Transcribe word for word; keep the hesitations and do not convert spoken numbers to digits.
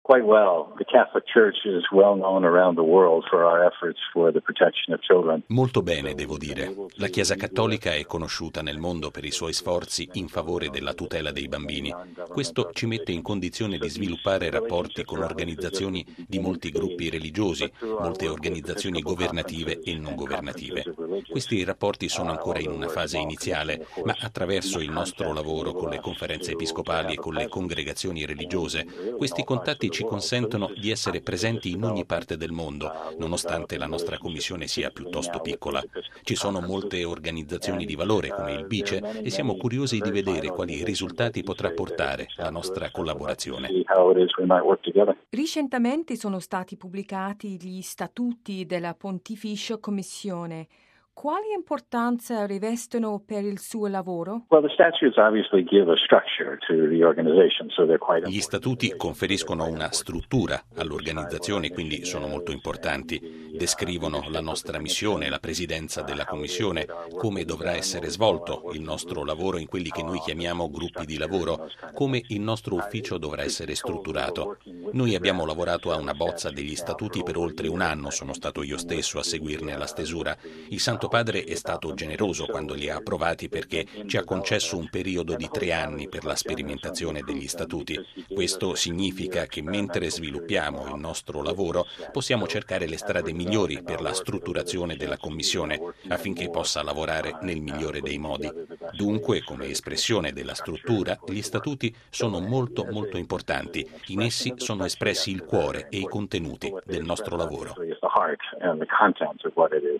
Quite well. The Catholic Church is well known around the world for our efforts for the protection of children. Molto bene, devo dire. La Chiesa Cattolica è conosciuta nel mondo per i suoi sforzi in favore della tutela dei bambini. Questo ci mette in condizione di sviluppare rapporti con organizzazioni di molti gruppi religiosi, molte organizzazioni governative e non governative. Questi rapporti sono ancora in una fase iniziale, ma attraverso il nostro lavoro con le conferenze episcopali e con le congregazioni religiose, questi contatti ci consentono di essere presenti in ogni parte del mondo, nonostante la nostra commissione sia piuttosto piccola. Ci sono molte organizzazioni di valore come il BICE e siamo curiosi di vedere quali risultati potrà portare la nostra collaborazione. Recentemente sono stati pubblicati gli statuti della Pontificia Commissione. Quali importanza rivestono per il suo lavoro? Gli statuti conferiscono una struttura all'organizzazione, quindi sono molto importanti. Descrivono la nostra missione, la presidenza della Commissione, come dovrà essere svolto il nostro lavoro in quelli che noi chiamiamo gruppi di lavoro, come il nostro ufficio dovrà essere strutturato. Noi abbiamo lavorato a una bozza degli statuti per oltre un anno, sono stato io stesso a seguirne la stesura. Il Santo Padre è stato generoso quando li ha approvati perché ci ha concesso un periodo di tre anni per la sperimentazione degli statuti. Questo significa che mentre sviluppiamo il nostro lavoro possiamo cercare le strade migliori per la strutturazione della Commissione affinché possa lavorare nel migliore dei modi. Dunque, come espressione della struttura, gli statuti sono molto molto importanti. In essi sono espressi il cuore e i contenuti del nostro lavoro.